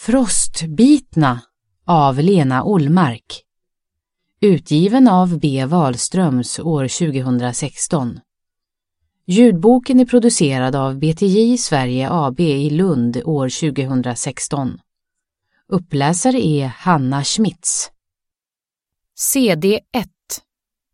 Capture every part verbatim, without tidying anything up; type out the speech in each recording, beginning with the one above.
Frostbitna av Lena Ollmark. Utgiven av B. Wahlströms år tjugohundrasexton. Ljudboken är producerad av B T J Sverige A B i Lund år tjugohundrasexton. Uppläsare är Hanna Schmitz. C D ett.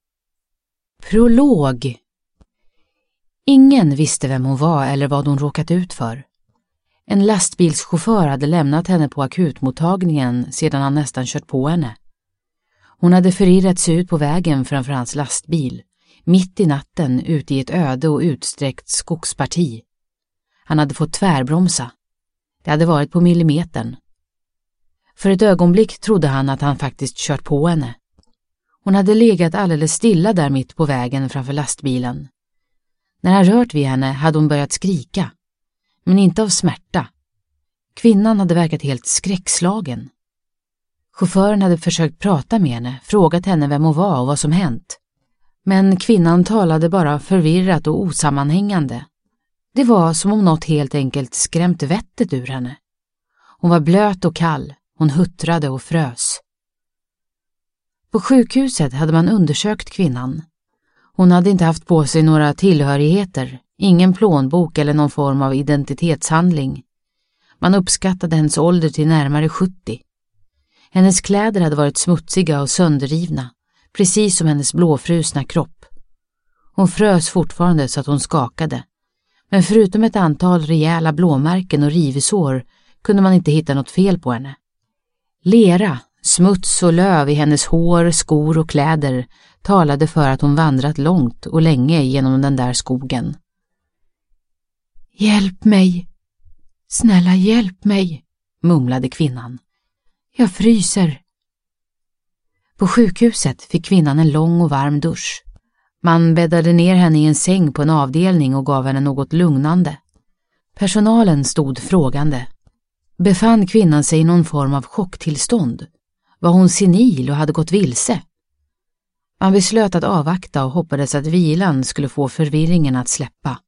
Prolog. Ingen visste vem hon var eller vad hon råkat ut för. En lastbilschaufför hade lämnat henne på akutmottagningen sedan han nästan kört på henne. Hon hade förirrat sig ut på vägen framför hans lastbil, mitt i natten ute i ett öde och utsträckt skogsparti. Han hade fått tvärbromsa. Det hade varit på millimetern. För ett ögonblick trodde han att han faktiskt kört på henne. Hon hade legat alldeles stilla där mitt på vägen framför lastbilen. När han rört vid henne hade hon börjat skrika, men inte av smärta. Kvinnan hade verkat helt skräckslagen. Chauffören hade försökt prata med henne, frågat henne vem hon var och vad som hänt. Men kvinnan talade bara förvirrat och osammanhängande. Det var som om något helt enkelt skrämt vettet ur henne. Hon var blöt och kall, hon huttrade och frös. På sjukhuset hade man undersökt kvinnan. Hon hade inte haft på sig några tillhörigheter, ingen plånbok eller någon form av identitetshandling. Man uppskattade hennes ålder till närmare sjuttio. Hennes kläder hade varit smutsiga och sönderrivna, precis som hennes blåfrusna kropp. Hon frös fortfarande så att hon skakade, men förutom ett antal rejäla blåmärken och rivsår kunde man inte hitta något fel på henne. Lera, smuts och löv i hennes hår, skor och kläder talade för att hon vandrat långt och länge genom den där skogen. Hjälp mig! Snälla hjälp mig! Mumlade kvinnan. Jag fryser. På sjukhuset fick kvinnan en lång och varm dusch. Man bäddade ner henne i en säng på en avdelning och gav henne något lugnande. Personalen stod frågande. Befann kvinnan sig i någon form av chocktillstånd? Var hon senil och hade gått vilse? Man beslöt att avvakta och hoppades att vilan skulle få förvirringen att släppa.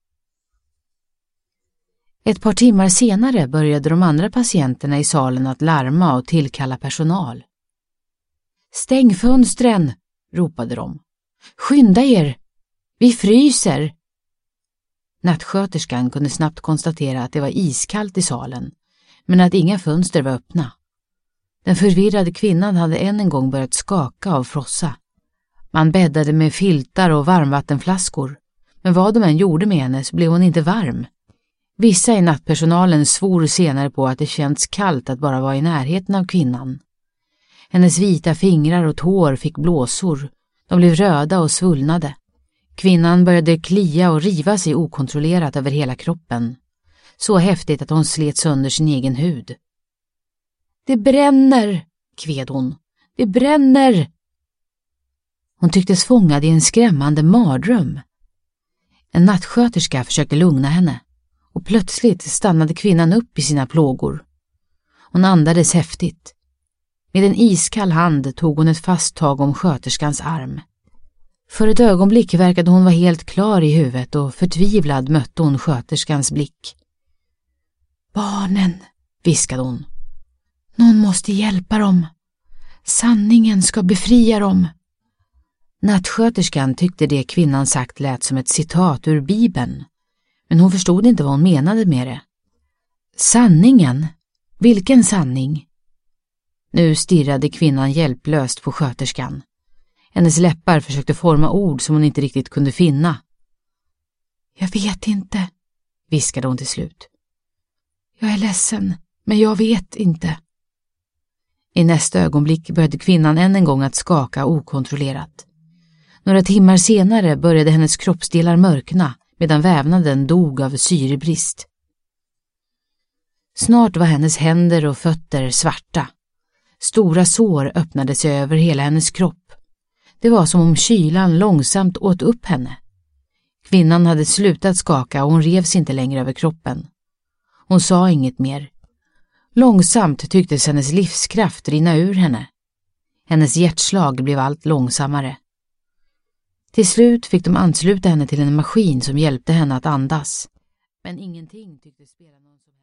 Ett par timmar senare började de andra patienterna i salen att larma och tillkalla personal. Stäng fönstren, ropade de. Skynda er! Vi fryser! Nattsköterskan kunde snabbt konstatera att det var iskallt i salen, men att inga fönster var öppna. Den förvirrade kvinnan hade än en gång börjat skaka av frossa. Man bäddade med filtar och varmvattenflaskor, men vad de än gjorde med henne så blev hon inte varm. Vissa i nattpersonalen svor senare på att det känts kallt att bara vara i närheten av kvinnan. Hennes vita fingrar och tår fick blåsor. De blev röda och svullnade. Kvinnan började klia och riva sig okontrollerat över hela kroppen. Så häftigt att hon slet sönder sin egen hud. Det bränner, kved hon. Det bränner! Hon tycktes fångad i en skrämmande mardröm. En nattsköterska försökte lugna henne. Och plötsligt stannade kvinnan upp i sina plågor. Hon andades häftigt. Med en iskall hand tog hon ett fast tag om sköterskans arm. För ett ögonblick verkade hon vara helt klar i huvudet och förtvivlad mötte hon sköterskans blick. Barnen, viskade hon. Någon måste hjälpa dem. Sanningen ska befria dem. Nattsköterskan tyckte det kvinnan sagt lät som ett citat ur Bibeln. Men hon förstod inte vad hon menade med det. Sanningen? Vilken sanning? Nu stirrade kvinnan hjälplöst på sköterskan. Hennes läppar försökte forma ord som hon inte riktigt kunde finna. Jag vet inte, viskade hon till slut. Jag är ledsen, men jag vet inte. I nästa ögonblick började kvinnan än en gång att skaka okontrollerat. Några timmar senare började hennes kroppsdelar mörkna medan vävnaden dog av syrebrist. Snart var hennes händer och fötter svarta. Stora sår öppnade sig över hela hennes kropp. Det var som om kylan långsamt åt upp henne. Kvinnan hade slutat skaka och hon revs inte längre över kroppen. Hon sa inget mer. Långsamt tycktes hennes livskraft rinna ur henne. Hennes hjärtslag blev allt långsammare. Till slut fick de ansluta henne till en maskin som hjälpte henne att andas. Men ingenting tycktes spela någon som